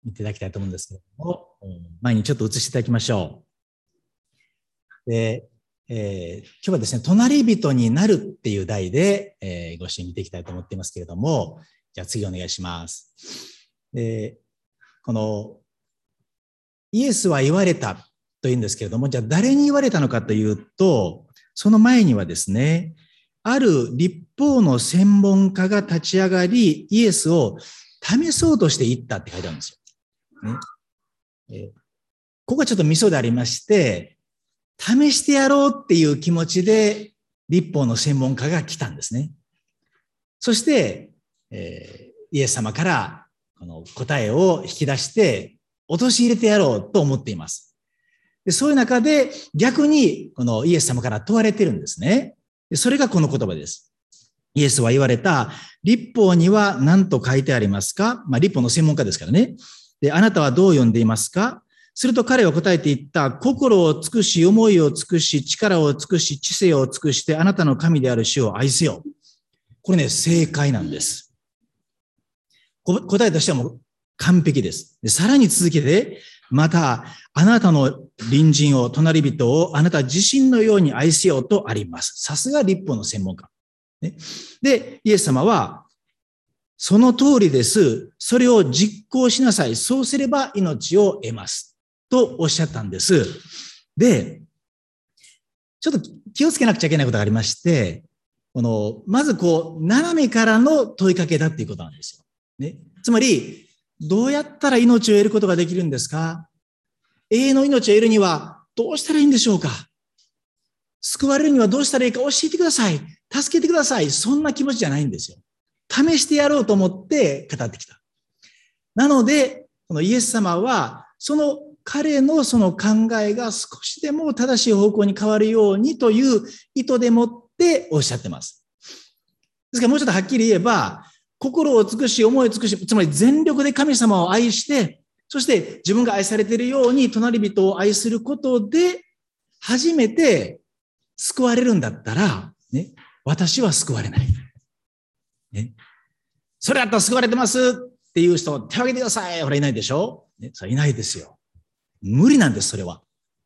見ていただきたいと思うんですけれども、前にちょっと移していただきましょう。で、今日はですね、隣人になるっていう題で、ご一緒に見ていきたいと思っていますけれども、じゃあ次お願いします。で、このイエスは言われたというんですけれども、じゃあ誰に言われたのかというと、その前にはですね、ある律法の専門家が立ち上がり、イエスを試そうとしていったって書いてあるんですよ。ね、ここがちょっとミソでありまして、試してやろうっていう気持ちで律法の専門家が来たんですね。そして、イエス様からこの答えを引き出して陥れてやろうと思っています。で、そういう中で逆にこのイエス様から問われているんですね。で、それがこの言葉です。イエスは言われた、律法には何と書いてありますか？律法の専門家ですからね。で、あなたはどう読んでいますか？すると彼は答えて言った、心を尽くし、思いを尽くし、力を尽くし、知性を尽くして、あなたの神である主を愛せよ。これね、正解なんです。答えとしてはもう完璧です。で、さらに続けて、また、あなたの隣人を、隣人を、あなた自身のように愛せよとあります。さすが律法の専門家。ね、で、イエス様は、その通りです。それを実行しなさい。そうすれば命を得ます。とおっしゃったんです。で、ちょっと気をつけなくちゃいけないことがありまして、まず斜めからの問いかけだっていうことなんですよ。ね。つまり、どうやったら命を得ることができるんですか？永遠の命を得るにはどうしたらいいんでしょうか？救われるにはどうしたらいいか教えてください。助けてください。そんな気持ちじゃないんですよ。試してやろうと思って語ってきた。なので、このイエス様は、彼のその考えが少しでも正しい方向に変わるようにという意図でもっておっしゃってます。ですからもうちょっとはっきり言えば、心を尽くし、思いを尽くし、つまり全力で神様を愛して、そして自分が愛されているように隣人を愛することで、初めて救われるんだったら、ね、私は救われない。ね、それだったら救われてますっていう人、手を挙げてください。ほら、いないでしょ？ね、それいないですよ。無理なんです、それは。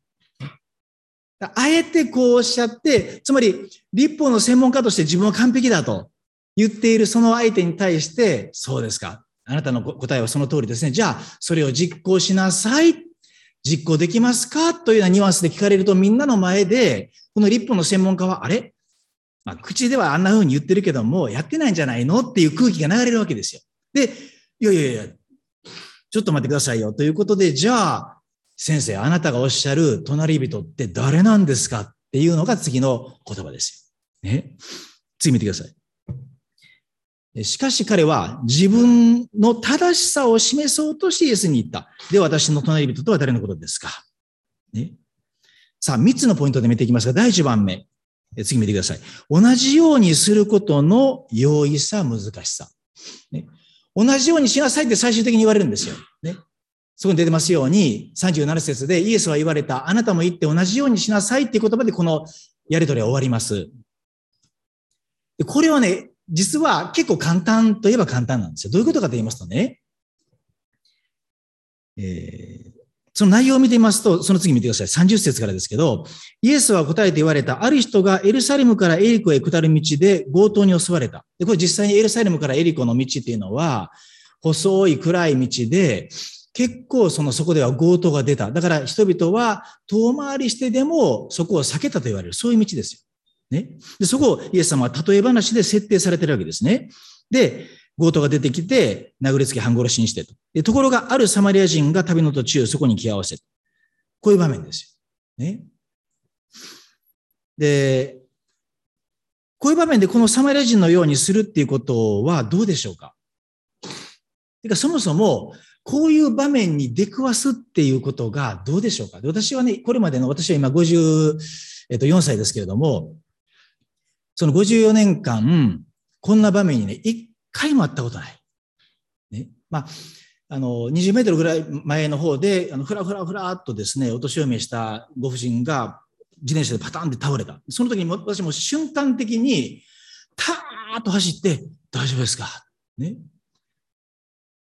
あえてこうおっしゃって、つまり、律法の専門家として自分は完璧だと言っているその相手に対して、そうですか。あなたの答えはその通りですね。じゃあ、それを実行しなさい。実行できますかというようなニュアンスで聞かれると、みんなの前で、この律法の専門家は、あれ？口ではあんな風に言ってるけども、やってないんじゃないのっていう空気が流れるわけですよ。で、いや、ちょっと待ってくださいよ。ということで、じゃあ、先生、あなたがおっしゃる隣人って誰なんですかっていうのが次の言葉ですよ。ね。次見てください。しかし彼は自分の正しさを示そうとしてイエスに言った。で、私の隣人とは誰のことですか？ね。さあ、3つのポイントで見ていきますが、第1番目。次見てください。同じようにすることの容易さ、難しさ。ね。同じようにしなさいって最終的に言われるんですよ。ね。そこに出てますように、37節でイエスは言われた、あなたも言って同じようにしなさいっていう言葉でこのやりとりは終わります。でこれはね、実は結構簡単といえば簡単なんですよ。どういうことかと言いますとね、その内容を見てみますと、その次見てください。30節からですけど、イエスは答えて言われた、ある人がエルサレムからエリコへ下る道で強盗に襲われた。で、これ実際にエルサレムからエリコの道っていうのは、細い暗い道で、結構そこでは強盗が出た。だから人々は遠回りしてでもそこを避けたと言われる。そういう道ですよ。ね。で、そこをイエス様は例え話で設定されているわけですね。で、強盗が出てきて、殴りつけ半殺しにしてと。で、ところがあるサマリア人が旅の途中、そこに気合わせる。こういう場面ですよ。ね。で、こういう場面でこのサマリア人のようにするっていうことはどうでしょうか？てか、そもそも、こういう場面に出くわすっていうことがどうでしょうか？で、私はね、これまでの、私は今54歳ですけれども、その54年間、こんな場面にね、一回もあったことない。ね。20メートルぐらい前の方で、ふらっとですね、お年を召したご婦人が自転車でパタンって倒れた。その時に私も瞬間的に、ターッと走って、大丈夫ですか？ね。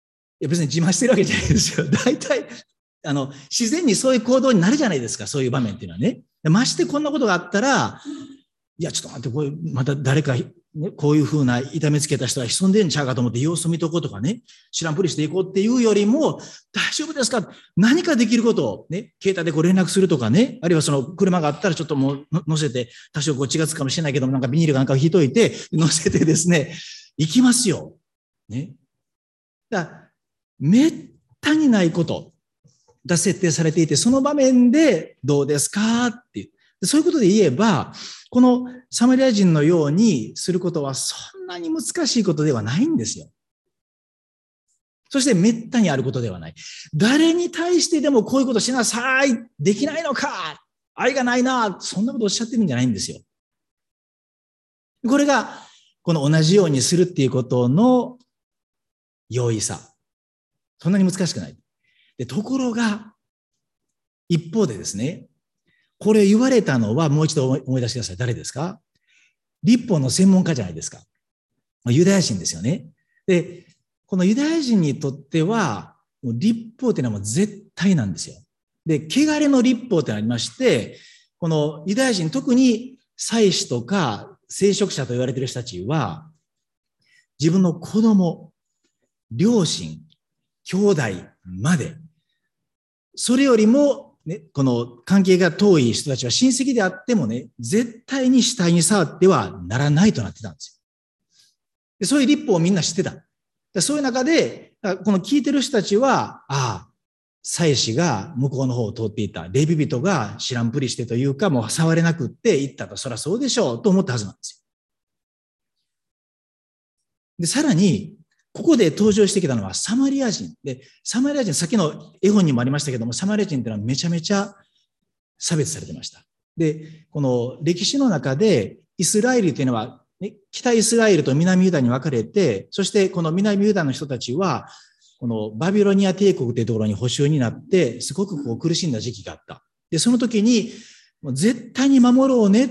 別に自慢してるわけじゃないですよ。大体、自然にそういう行動になるじゃないですか、そういう場面っていうのはね。ましてこんなことがあったら、いや、ちょっと待って、また誰か、ね、こういうふうな痛めつけた人が潜んでんちゃうかと思って様子見とこうとかね、知らんぷりしていこうっていうよりも、大丈夫ですか？何かできることをね、携帯でこう連絡するとかね、あるいはその車があったらちょっともう乗せて、多少こう血がつくかもしれないけども、なんかビニールなんかを引いといて、乗せてですね、行きますよ。ね。だからめったにないことが設定されていて、その場面でどうですかっていう。そういうことで言えば、このサマリア人のようにすることはそんなに難しいことではないんですよ。そしてめったにあることではない。誰に対してでもこういうことしなさい。できないのか。愛がないな。そんなことおっしゃってるんじゃないんですよ。これが、この同じようにするっていうことの容易さ。そんなに難しくない。で、ところが、一方でですね、これ言われたのはもう一度思い出してください。誰ですか？律法の専門家じゃないですか。ユダヤ人ですよね。で、このユダヤ人にとっては、律法っていうのはもう絶対なんですよ。で、汚れの律法ってありまして、このユダヤ人、特に祭司とか聖職者と言われている人たちは、自分の子供、両親、兄弟まで、それよりも、ね、この関係が遠い人たちは親戚であってもね、絶対に死体に触ってはならないとなってたんですよ。でそういう律法をみんな知ってた。でそういう中で、この聞いてる人たちは、ああ、祭司が向こうの方を通っていた。レビ人が知らんぷりしてというか、もう触れなくって行ったと、そりゃそうでしょうと思ったはずなんですよ。で、さらに、ここで登場してきたのはサマリア人。で、サマリア人、さっきの絵本にもありましたけども、サマリア人っていうのはめちゃめちゃ差別されてました。で、この歴史の中で、イスラエルというのは、ね、北イスラエルと南ユダに分かれて、そしてこの南ユダの人たちは、このバビロニア帝国というところに捕囚になって、すごくこう苦しんだ時期があった。で、その時に、もう絶対に守ろうねって、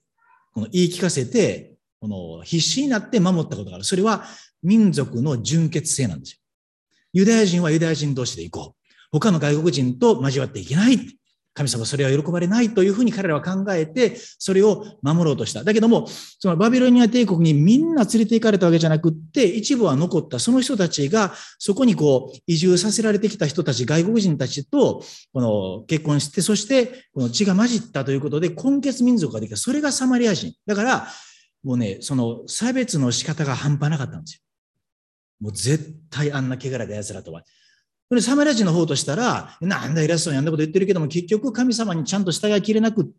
この言い聞かせて、この必死になって守ったことがある。それは民族の純潔性なんですよ。ユダヤ人はユダヤ人同士で行こう。他の外国人と交わっていけない。神様それは喜ばれないというふうに彼らは考えて、それを守ろうとした。だけども、そのバビロニア帝国にみんな連れて行かれたわけじゃなくって、一部は残ったその人たちが、そこにこう、移住させられてきた人たち、外国人たちと、この結婚して、そして、この血が混じったということで、混血民族ができた。それがサマリア人。だから、もうね、その差別の仕方が半端なかったんですよ。もう絶対あんな汚れた奴らとは。サマリア人の方としたら、なんだ偉そうにあんなこと言ってるけども、結局神様にちゃんと従いきれなくって、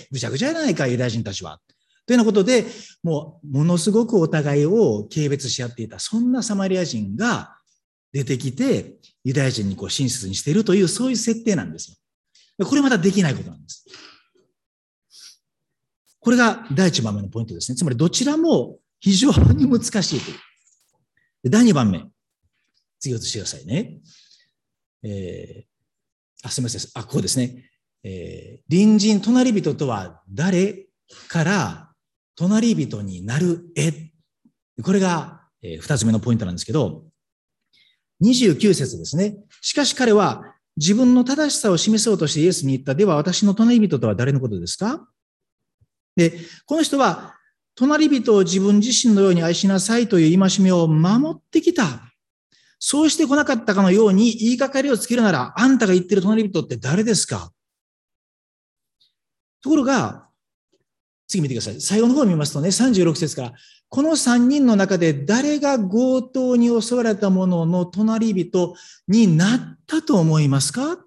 ぐちゃぐちゃじゃないか、ユダヤ人たちは。というようなことで、もう、ものすごくお互いを軽蔑し合っていた、そんなサマリア人が出てきて、ユダヤ人にこう親切にしているという、そういう設定なんですよ。これまたできないことなんです。これが第一番目のポイントですね。つまり、どちらも非常に難しいという。第2番目。次を移してくださいね。すみません。こうですね。隣人、隣人とは誰から隣人になる絵。これが2つ目のポイントなんですけど、29節ですね。しかし彼は自分の正しさを示そうとしてイエスに言った。では私の隣人とは誰のことですか？で、この人は隣人を自分自身のように愛しなさいという戒めを守ってきた。そうしてこなかったかのように言いがかりをつけるなら、あんたが言ってる隣人って誰ですか？ところが、次見てください。最後の方を見ますとね、36節から、この3人の中で誰が強盗に襲われた者の隣人になったと思いますか？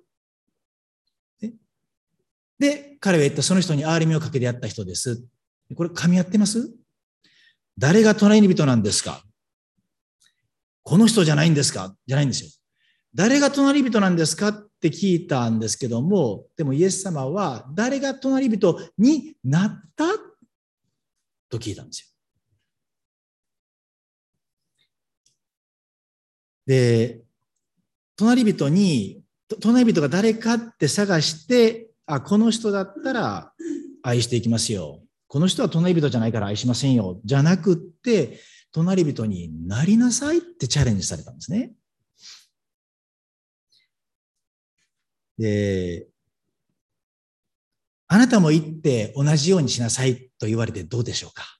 で、彼は言った、その人に憐れみをかけてやった人です。これ噛み合ってます？誰が隣人なんですか？この人じゃないんですか？じゃないんですよ。誰が隣人なんですかって聞いたんですけども、でもイエス様は誰が隣人になったと聞いたんですよ。で、隣人が誰かって探して、この人だったら愛していきますよ。この人は隣人じゃないから愛しませんよ。じゃなくって、隣人になりなさいってチャレンジされたんですね。 で、あなたも行って同じようにしなさいと言われてどうでしょうか。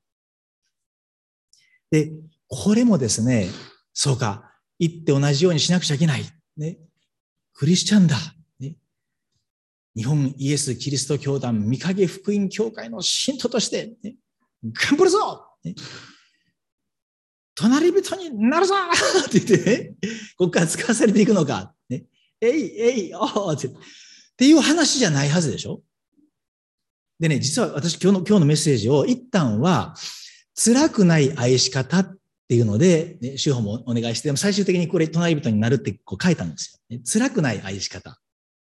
で、これもですね、そうか、行って同じようにしなくちゃいけない。ね、クリスチャンだ。ね、日本イエス・キリスト教団御影福音教会の信徒として、ね、頑張るぞ、ね、隣人になるぞって言って、ね、ここから使わされていくのか。ね、えい、えい、おーっていう話じゃないはずでしょ。でね、実は私今日のメッセージを一旦は辛くない愛し方っていうので、ね、主法もお願いして、最終的にこれ隣人になるってこう書いたんですよ、ね。辛くない愛し方。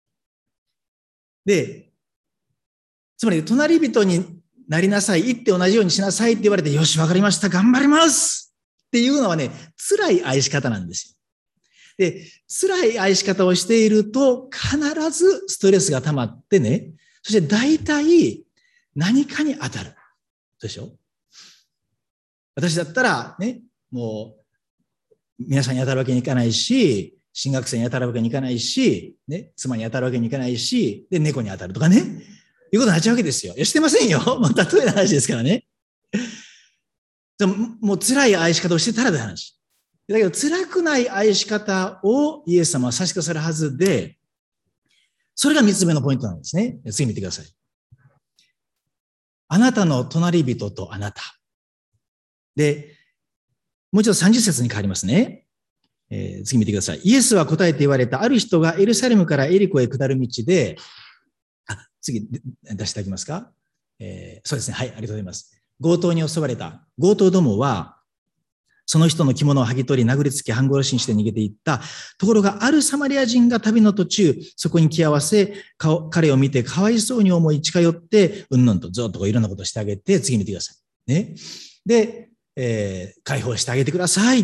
で、つまり隣人になりなさい、行って同じようにしなさいって言われて、よし、わかりました、頑張りますっていうのはね、辛い愛し方なんですよ。で、辛い愛し方をしていると必ずストレスが溜まってね、そして大体何かに当たる。でしょ？私だったらね、もう皆さんに当たるわけにいかないし、進学生に当たるわけにいかないし、ね、妻に当たるわけにいかないし、で、猫に当たるとかね、いうことになっちゃうわけですよ。いや、してませんよ。もう例えの話ですからね。でもう辛い愛し方をしてたらという話。だけど辛くない愛し方をイエス様は指しくださるはずで、それが3つ目のポイントなんですね。次見てください。あなたの隣人とあなた。で、もう一度30節に変わりますね。次見てください。イエスは答えて言われた。ある人がエルサレムからエリコへ下る道で、次出していただけますか？そうですね。はい、ありがとうございます。強盗に襲われた。強盗どもは、その人の着物を剥ぎ取り、殴りつけ、半殺しにして逃げていった。ところが、あるサマリア人が旅の途中、そこに来合わせ、彼を見てかわいそうに思い近寄って、うんぬんとずっといろんなことをしてあげて、次見てください。ね。で、解放してあげてください。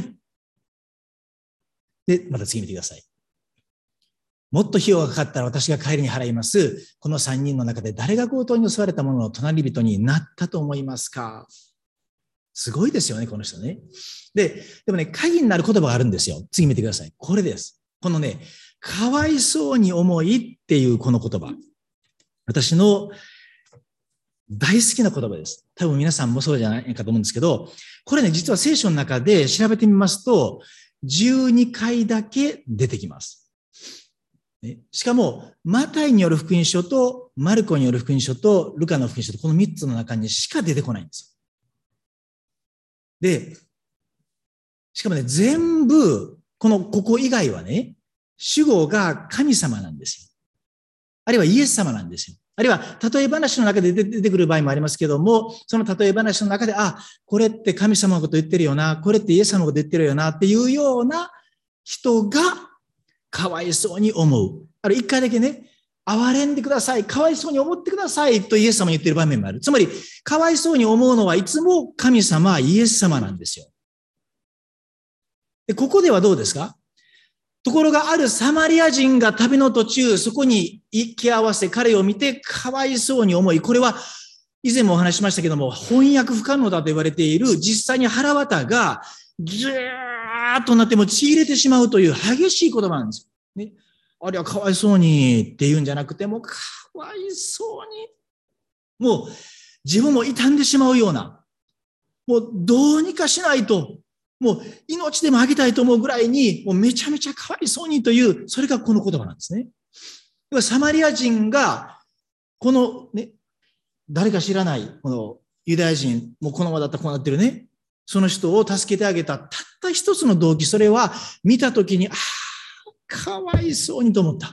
で、また次見てください。もっと費用がかかったら私が帰りに払います。この3人の中で誰が強盗に襲われたものの隣人になったと思いますか？すごいですよね、この人ね。でもね、鍵になる言葉があるんですよ。次見てください。これです。このね、かわいそうに思いっていうこの言葉。私の大好きな言葉です。多分皆さんもそうじゃないかと思うんですけど、これね、実は聖書の中で調べてみますと、12回だけ出てきます。しかも、マタイによる福音書と、マルコによる福音書と、ルカの福音書と、この3つの中にしか出てこないんですよ。で、しかもね、全部、ここ以外はね、主語が神様なんですよ。あるいはイエス様なんですよ。あるいは、例え話の中で出てくる場合もありますけども、その例え話の中で、これって神様のこと言ってるよな、これってイエス様のこと言ってるよな、っていうような人が、かわいそうに思う。一回だけね、憐れんでください。かわいそうに思ってください。とイエス様に言ってる場面もある。つまり、かわいそうに思うのはいつも神様、イエス様なんですよ。で、ここではどうですか？ところがあるサマリア人が旅の途中、そこに行き合わせ、彼を見てかわいそうに思い、これは以前もお話ししましたけども、翻訳不可能だと言われている、実際に腹渡がずーっとなってもちぎれてしまうという激しい言葉なんですよ。ね、あれはかわいそうにっていうんじゃなくて、もうかわいそうに、もう自分も傷んでしまうような、もうどうにかしないと、もう命でもあげたいと思うぐらいに、もうめちゃめちゃかわいそうにという、それがこの言葉なんですね。サマリア人が、このね、誰か知らない、このユダヤ人、もうこのままだったらこうなってるね、その人を助けてあげた、たった一つの動機、それは見たときに、かわいそうにと思った。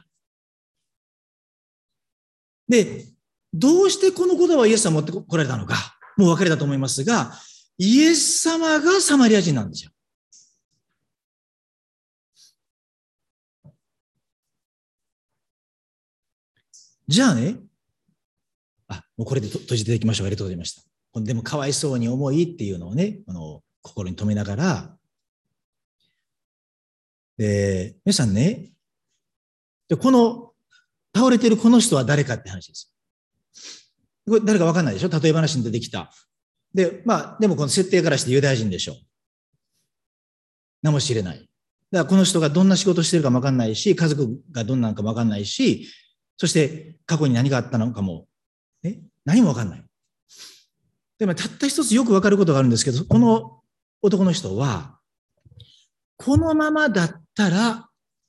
で、どうしてこの言葉をイエス様持ってこられたのか、もうお分かりだと思いますが、イエス様がサマリア人なんですよ。じゃあね、もうこれで閉じていきましょう。ありがとうございました。でもかわいそうに思いっていうのをね、心に留めながら、皆さんね、この倒れてるこの人は誰かって話です。これ誰かわかんないでしょ？例え話に出てきた。でもこの設定からしてユダヤ人でしょう。名も知れない。 だからこの人がどんな仕事をしてるかもわかんないし、家族がどんなのかもわかんないし、そして過去に何があったのかも、何もわかんない。でもたった一つよくわかることがあるんですけど、この男の人は、このままだったら、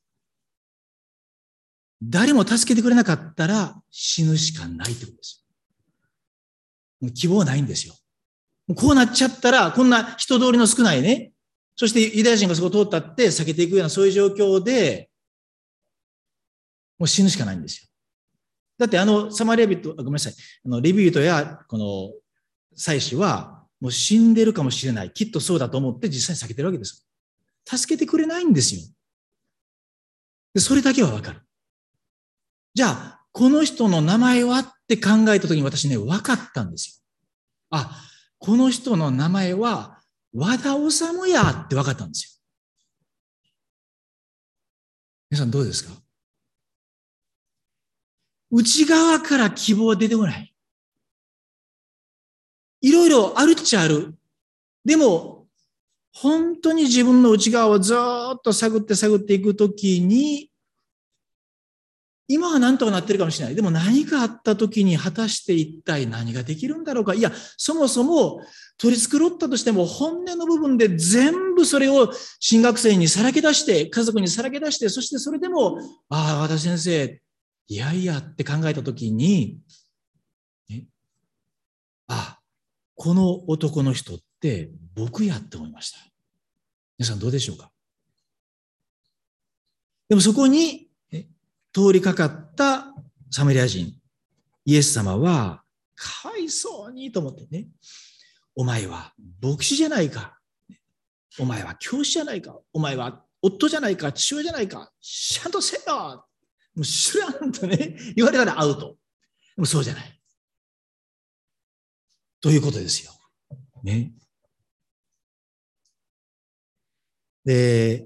誰も助けてくれなかったら死ぬしかないってことですよ。もう希望ないんですよ。こうなっちゃったら、こんな人通りの少ないね、そしてユダヤ人がそこを通ったって避けていくようなそういう状況で、もう死ぬしかないんですよ。だってサマリア人、ごめんなさい、レビュー人やこの祭司はもう死んでるかもしれない。きっとそうだと思って実際に避けてるわけです。助けてくれないんですよ。で、それだけはわかる。じゃあ、この人の名前はって考えたときに私ね、分かったんですよ。あ、この人の名前は和田治やって分かったんですよ。皆さんどうですか？内側から希望は出てこない。いろいろあるっちゃある。でも、本当に自分の内側をずーっと探っていくときに、今は何とかなってるかもしれない。でも何かあったときに果たして一体何ができるんだろうか。いや、そもそも取り繕ったとしても本音の部分で全部それを新学生にさらけ出して、家族にさらけ出して、そしてそれでも、ああ、和田先生、いやいやって考えたときに、あ、この男の人って僕やって思いました。皆さんどうでしょうか？でもそこに通りかかったサマリア人、イエス様は、かわいそうにと思ってね、お前は牧師じゃないか。お前は教師じゃないか。お前は夫じゃないか。父親じゃないか。ちゃんとせよ。もう知らんとね、言われたらアウト。でもそうじゃない。ということですよ。ね。で、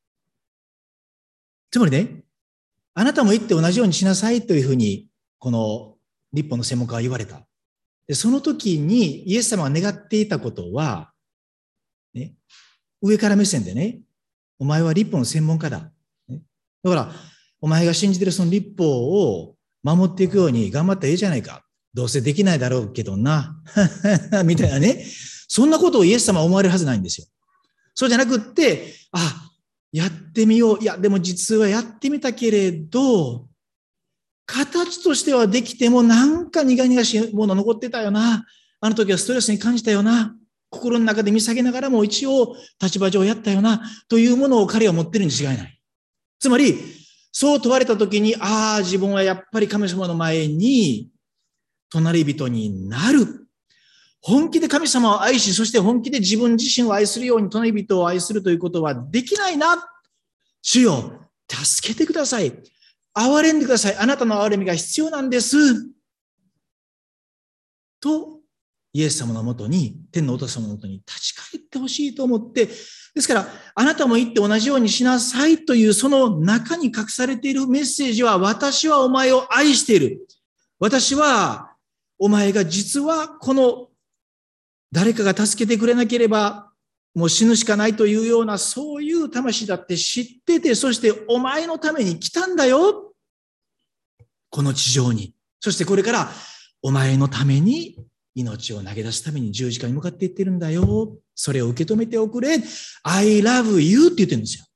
つまりね、あなたも言って同じようにしなさいというふうに、この立法の専門家は言われた。で、その時にイエス様が願っていたことは、ね、上から目線でね、お前は立法の専門家だ。ね、だから、お前が信じているその立法を守っていくように頑張ったらいいじゃないか。どうせできないだろうけどな。みたいなね。そんなことをイエス様は思われるはずないんですよ。そうじゃなくって、あ、やってみよう。いや、でも実はやってみたけれど、形としてはできてもなんか苦々しいもの残ってたよな。あの時はストレスに感じたよな。心の中で見下げながらも一応立場上やったよな。というものを彼は持ってるに違いない。つまり、そう問われた時に、ああ、自分はやっぱり神様の前に隣人になる。本気で神様を愛し、そして本気で自分自身を愛するように隣人を愛するということはできないな。主よ、助けてください。憐れんでください。あなたの憐れみが必要なんです。と、イエス様のもとに、天のお父様のもとに立ち返ってほしいと思って、ですから、あなたも言って同じようにしなさいというその中に隠されているメッセージは、私はお前を愛している。私は、お前が実はこの誰かが助けてくれなければ、もう死ぬしかないというような、そういう魂だって知ってて、そしてお前のために来たんだよ。この地上に。そしてこれからお前のために命を投げ出すために十字架に向かっていってるんだよ。それを受け止めておくれ。I love you って言ってるんですよ。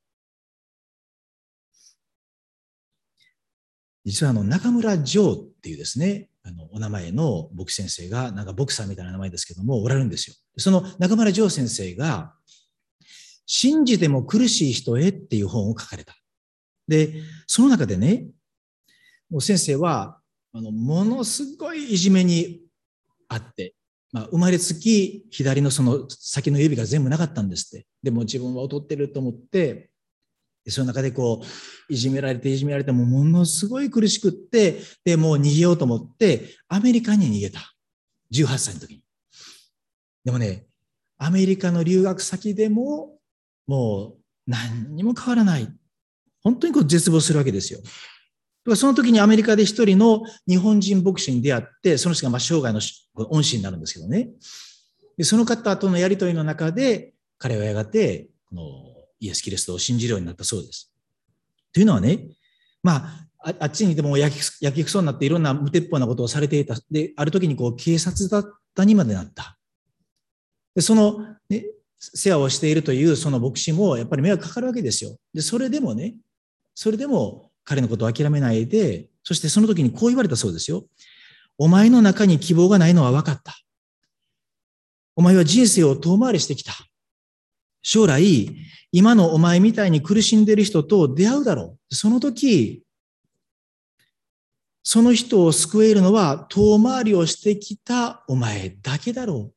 実は中村城っていうですね、お名前の牧師先生が、なんかボクサーみたいな名前ですけども、おられるんですよ。その中村城先生が、信じても苦しい人へっていう本を書かれた。で、その中でね、もう先生は、ものすごいいじめにあって、生まれつき左のその先の指が全部なかったんですって。でも自分は劣ってると思って、その中でこう、いじめられて、ものすごい苦しくって、で、もう逃げようと思って、アメリカに逃げた。18歳の時に。でもね、アメリカの留学先でも、もう何にも変わらない。本当にこう絶望するわけですよ。その時にアメリカで一人の日本人牧師に出会って、その人が生涯の恩師になるんですけどね。でその方とのやりとりの中で、彼はやがて、 イエス・キリストを信じるようになったそうです。というのはね、あっちにいてもやきくそになっていろんな無鉄砲なことをされていた。で、ある時に警察沙汰にまでなった。で、その、ね、世話をしているというその牧師もやっぱり迷惑かかるわけですよ。で、それでも彼のことを諦めないで、そしてその時にこう言われたそうですよ。お前の中に希望がないのは分かった。お前は人生を遠回りしてきた。将来、今のお前みたいに苦しんでいる人と出会うだろう。その時、その人を救えるのは遠回りをしてきたお前だけだろう。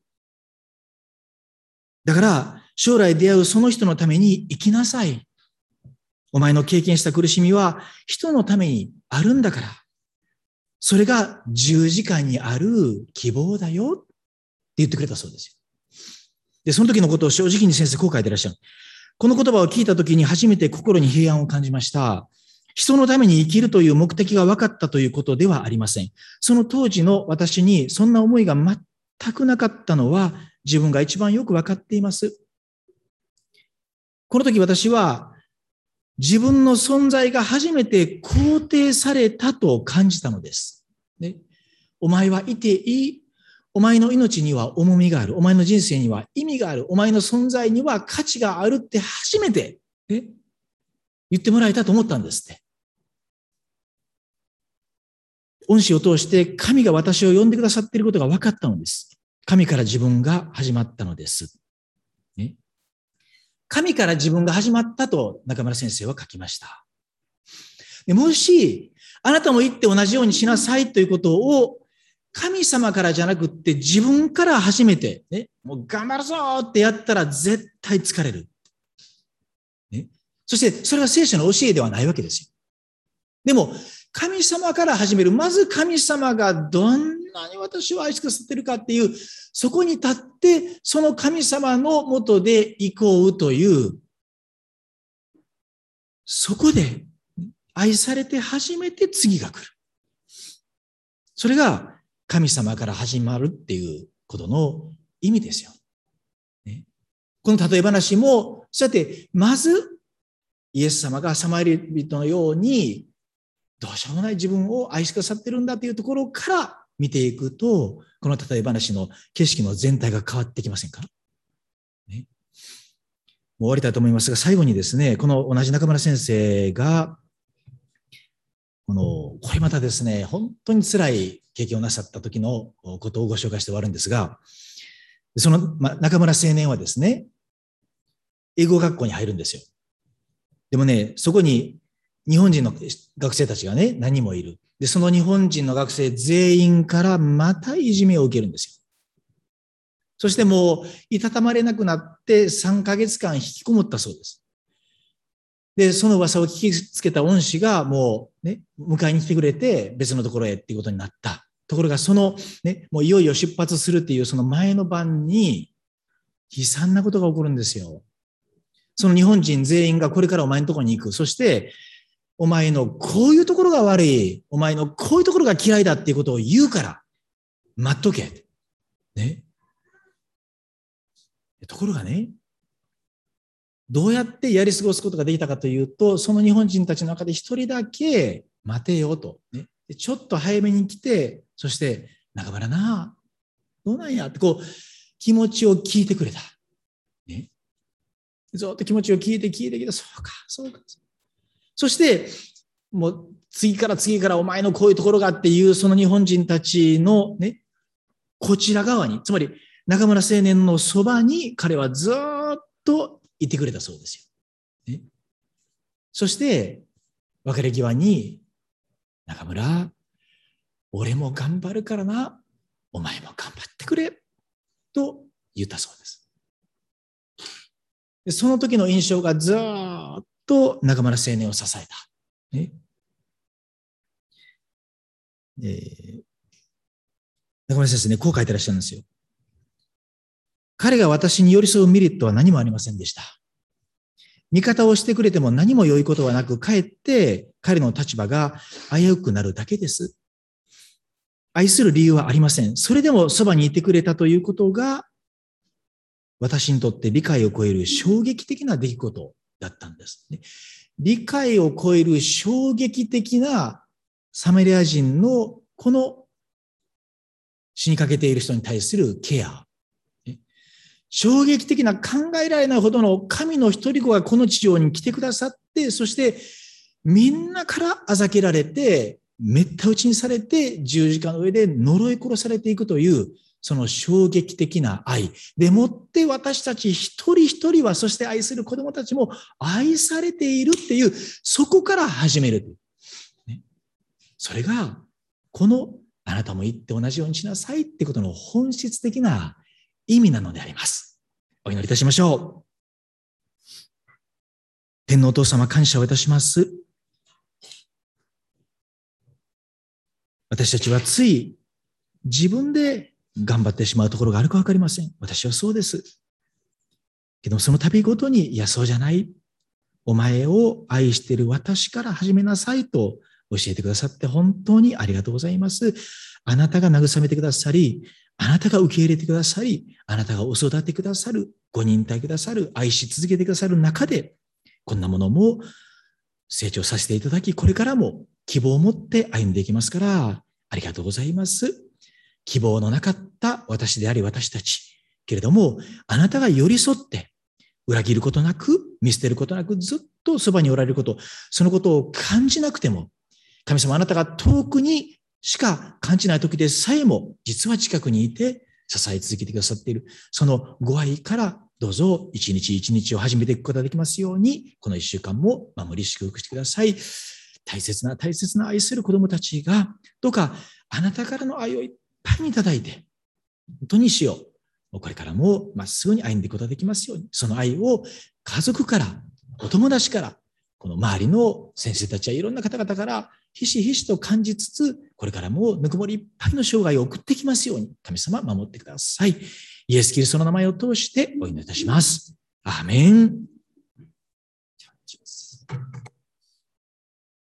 だから、将来出会うその人のために生きなさい。お前の経験した苦しみは人のためにあるんだから。それが十字架にある希望だよって言ってくれたそうですよ。で、その時のことを正直に先生こう書いてらっしゃる。この言葉を聞いた時に初めて心に平安を感じました。人のために生きるという目的が分かったということではありません。その当時の私にそんな思いが全くなかったのは自分が一番よく分かっています。この時私は自分の存在が初めて肯定されたと感じたのです。ね、お前はいていい。お前の命には重みがある。お前の人生には意味がある。お前の存在には価値があるって初めて、言ってもらえたと思ったんですって。恩師を通して神が私を呼んでくださっていることが分かったのです。神から自分が始まったのです。ね、神から自分が始まったと中村先生は書きました。でもし、あなたも言って同じようにしなさいということを神様からじゃなくって自分から始めて、もう頑張るぞってやったら絶対疲れる。そしてそれは聖書の教えではないわけですよ。でも、神様から始める。まず神様がどんなに私を愛してくださっているかっていう、そこに立って、その神様のもとで行こうという、そこで愛されて初めて次が来る。それが神様から始まるっていうことの意味ですよ。この例え話も、そうやってまずイエス様がサマリ人のようにどうしようもない自分を愛してくださってるんだっていうところから見ていくと、この例え話の景色の全体が変わってきませんか？もう終わりたいと思いますが、最後にですね、この同じ中村先生が、これまたですね、本当に辛い経験をなさった時のことをご紹介して終わるんですが、その中村青年はですね、英語学校に入るんですよ。でもね、そこに日本人の学生たちがね、何人もいる。で、その日本人の学生全員からまたいじめを受けるんですよ。そしてもう、いたたまれなくなって3ヶ月間引きこもったそうです。で、その噂を聞きつけた恩師がもうね、迎えに来てくれて別のところへっていうことになった。ところがそのね、もういよいよ出発するっていうその前の晩に悲惨なことが起こるんですよ。その日本人全員がこれからお前のところに行く。そして、お前のこういうところが悪い。お前のこういうところが嫌いだっていうことを言うから、待っとけ。ね。ところがね、どうやってやり過ごすことができたかというと、その日本人たちの中で一人だけ待てよと、ね。ちょっと早めに来て、そして、中村な、どうなんやって気持ちを聞いてくれた。ね。ずっと気持ちを聞いてきて、そうか。そして、もう次からお前のこういうところがっていうその日本人たちのね、こちら側に、つまり中村青年のそばに彼はずっといてくれたそうですよ。ね、そして、別れ際に、中村、俺も頑張るからな、お前も頑張ってくれ、と言ったそうです。でその時の印象がずっと中村青年を支えた。ね中村先生ね、こう書いてらっしゃるんですよ。彼が私に寄り添うメリットは何もありませんでした。味方をしてくれても何も良いことはなく、かえって彼の立場が危うくなるだけです。愛する理由はありません。それでもそばにいてくれたということが、私にとって理解を超える衝撃的な出来事だったんですね。理解を超える衝撃的なサマリア人のこの死にかけている人に対するケア。衝撃的な考えられないほどの神の一人子がこの地上に来てくださって、そしてみんなからあざけられて、めった打ちにされて十字架の上で呪い殺されていくという、その衝撃的な愛でもって私たち一人一人は、そして愛する子供たちも愛されているっていう、そこから始める。それが、このあなたも言って同じようにしなさいってことの本質的な意味なのであります。お祈りいたしましょう。天皇お父様、感謝をいたします。私たちはつい自分で頑張ってしまうところがあるかわかりません。私はそうです。けどその度ごとに、いやそうじゃない。お前を愛している私から始めなさいと教えてくださって本当にありがとうございます。あなたが慰めてくださり、あなたが受け入れてくださり、あなたがお育てくださる、ご忍耐くださる、愛し続けてくださる中で、こんなものも成長させていただき、これからも希望を持って歩んでいきますから、ありがとうございます。希望のなかった私であり私たち。けれども、あなたが寄り添って、裏切ることなく、見捨てることなく、ずっとそばにおられること、そのことを感じなくても、神様あなたが遠くにしか感じない時でさえも、実は近くにいて支え続けてくださっている。そのご愛からどうぞ一日一日を始めていくことができますように、この一週間も守り祝福してください。大切な大切な愛する子供たちが、どうかあなたからの愛をいっぱいにいただいて、本当に主よ、これからもまっすぐに歩んでいくことができますように、その愛を家族から、お友達から、この周りの先生たちやいろんな方々からひしひしと感じつつ、これからもぬくもりいっぱいの生涯を送ってきますように、神様守ってください。イエス・キリストの名前を通してお祈りいたします。アーメン。